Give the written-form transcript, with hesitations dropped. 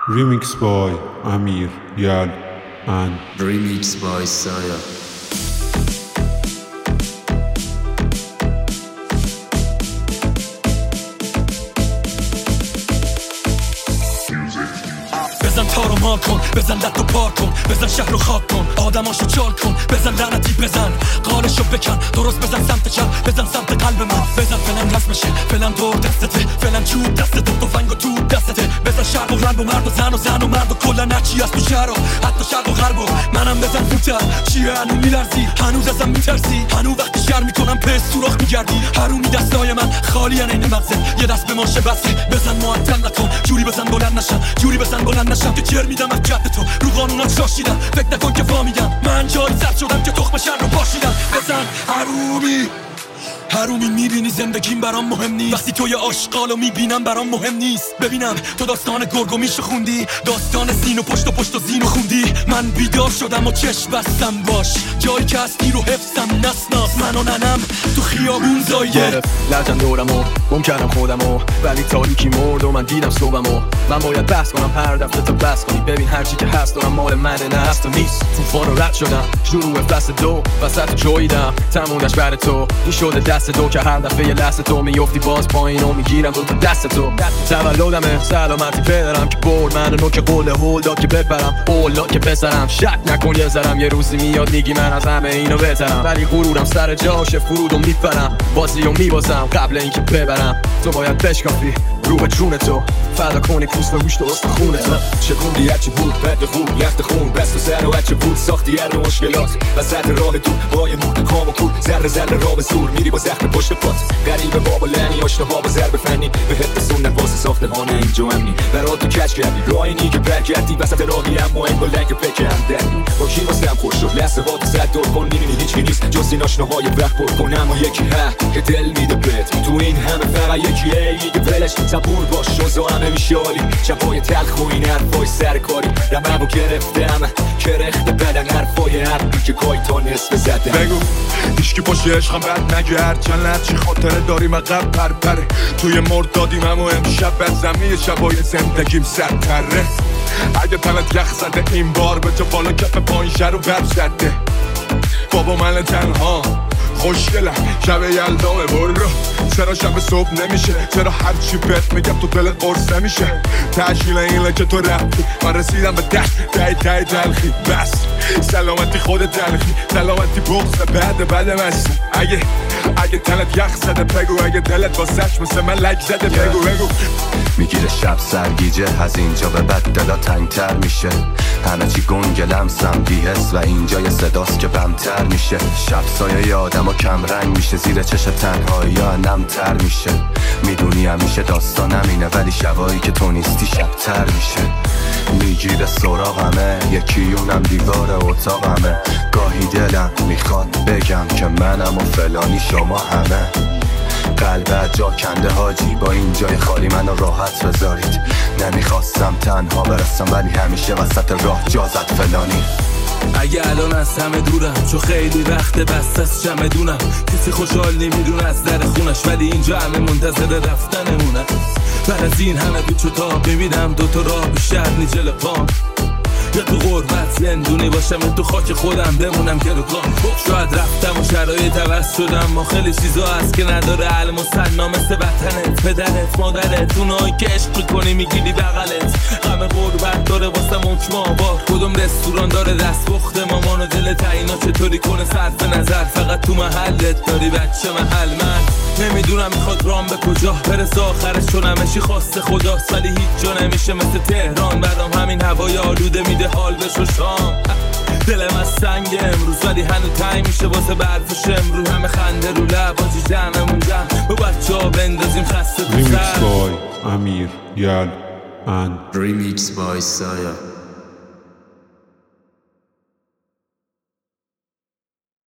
Remix by Amir, Yal and Remix by Saya. بزن تارو مار کن، بزن لط و پار کن، بزن شهر رو خاک کن، آدماشو چال کن، بزن لعنتی بزن قالشو بکن، درست بزن سمت چپ، بزن سمت قلب من، بزن فلان رسم شه، فلان دور دستته، فلان چوب دستته، تفنگ و توپ دستته، بزن شرق و غرب و مرد و زن و مرد و کلا نچی از تو شهر و حتی شرق و غرب و منم بزن فوتر چیه هنو میلرزی، هنوز ازم میترسی، هنو وقتی شر میکنم پس سوراخ میگردی، هرونی دستای من خالی ان این مغزت، یه دست به ماشه بسه، بزن معطل نکن، جوری بزن بلند نشم، جوری بزن بلند نشم که چر میدم از جد تو، رو قانونات شاشیدم، فکر نکن که فامیدم، من جایی سرد شدم که تخم شر رو پاشیدم، بزن هرومی میبینی زندگیم برام مهم نیست، وقتی تو یه آشغالو میبینم برام مهم نیست، ببینم تو داستان گرگومیشو خوندی، داستان زین و پشت و زینو خوندی، من بیدار شدم و چشم بستم باش، جایی که هستی رو حفظم نسناس، من و ننم تو خیابون زایده لرزم دورمو گم کردم خودمو، ولی تاریکی مرد و من دیدم صبحمو، من باید بحث کنم هر دفعه تو بس کنی، ببین هرچی که هست دارم مال منه نه هست و نیست، طوفان رو رد شدم شروع فصل دو وسط جویدم تمومش بر تو، این شده دست دو که هر دفعه یه لحظه تو میفتی باز پایین و میگیرم دو تا دست تو، تولدمه سلامتی پدرم که برد من نوک قول هول داد که بپرم اولا که پسرم، شک نکن یه ذرم یه روزی میاد میگی من از همه اینو بهترم، ولی غرورم سر جاشه فرودو میپرم بازیو میبازم قبل اینکه ببرم، تو باید بشکافی روح جون تو فدا کنی پوست و گوشت و استخونه تو، شکوندی هرچی بود بد خوب یخت خون بست و سر و هرچی بود ساختی هر مشکلات وسط راه تو با یه موت کام و کول ذره راه به زور میری با زخم پشت پات، غریبه ما با لعنی آشناها با ضرب فنی بهت رسوندن واسه ساخته خانه اینجا امنی برات تو کج کردی راهی که برگردی وسط راهی هم مهم با لنگ پکم دردی با کی واسم خوش شد لحظه ها تو صد دور کن میبینی هیچی نیست جز این آشناهای وقت پر کن، اما یکی که دل میده بهت تو این همه فقط یکیه میگه ولش صبور باش شوزا همه میشه عالی، شبای تلخ و این حرفای سرکاری رممو گرفتم کرخته بدن حرفای حرفی که کای تا نصف زدم، بگو هیچکی باشه عشقم بد نگرد چند لحظی خاطره داریم عقب پرپره توی مرد دادیم اما امشب بد زمین شبای زندگیم سرتره، اگه تنت یخ زده این بار به تو بالا کف پایین شر رو بر زده، بابا من تنها خوشگلم شب یلدامه برو، چرا شب صبح نمیشه، چرا هرچی بهت میگم تو دلت قرص نمیشه، تشکیل اینه که تو رفتی من رسیدم به ته تلخی، بس سلامتی خود تلخی سلامتی بغض بد مست، اگه تنت یخ زده بگو، اگه دلت واسش مثل من لک زده بگو میگیره شب سرگیجه از اینجا به بعد دلا تنگتر میشه، همه چی گنگ لمسم بی‌حس و اینجا یه صداست که بمتر میشه، شب سایه آدم و کم رنگ میشه زیر چش تنهایی ها نمتر میشه، میدونی همیشه داستانم اینه ولی شبایی که تو نیستی شبتر میشه، میگیره سراغمه یکی اونم دیوار اتاقمه، گاهی دلم میخواد بگم که منم و فلانی شما همه، قلب جا کنده حاجی با این جای خالی منو راحت بذارید، نمیخواستم تنها برسم ولی همیشه وسط راه جا زد فلانی، اگه الان از همه دورم چون خیلی وقت بست از چمدونم، کسی خوشحال نمیدونه از در خونش ولی اینجا همه منتظر رفتنمونه، بعد از این همه پیچ و تاب میبینم دوتا راه بیشتر نی جلو پام، یا تو غربت زندونی باشم یا تو خاک خودم بمونم که رو کام، شاید رفتم و شرایط عوض شدم ما خیلی چیزا هست که نداره حل مسنا مثل وطنت پدرت مادرت اونایی که عشق میکنی میگیری بغلت، همه غربت داره واسه حکم آبار، کدوم رستوران داره دست بخت مامان و دل تعیینا چطوری کنه صرف نظر، فقط تو محلت داری بچه محل، من نمیدونم میخواد رام به کجا برسه آخرش چون همه چی خواست خداست، ولی هیچ جا نمیشه مثل تهران برام همین هوای آلوده میده حال بشو شام، دلم از سنگ امروز ولی هنو تنگ میشه واسه برف شمرو، همه خنده رو لب آجی جمعمون جمع با بچه ها بندازیم خسته تو سر. Remix by Amir, Yal and Remix by Saya.